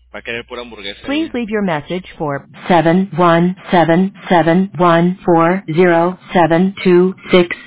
Va a querer pura hamburguesa Please ella. leave your message for 71771407266.